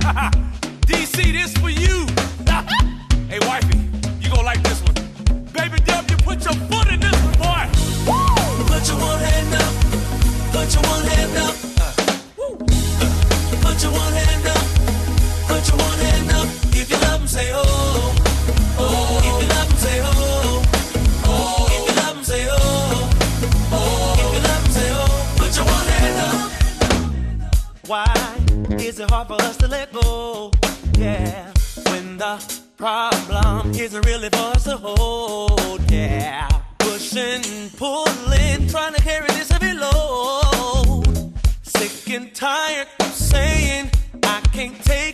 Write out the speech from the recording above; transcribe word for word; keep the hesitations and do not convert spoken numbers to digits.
D C, this for you. Hey, wifey, you gonna like this one. Baby W, put your foot in this one, boy. Woo! Put your one hand up. Put your one hand up. Uh, put your one hand up. Put your one hand up. If you love him, say oh. Oh. If you love him, say oh. Oh. If you love him, say oh. Oh. If you love him, say oh. Put your one hand up. Why is it hard for us to let go? Yeah, when the problem isn't really for us to hold. Yeah, pushing, pulling, trying to carry this heavy load. Sick and tired of saying I can't take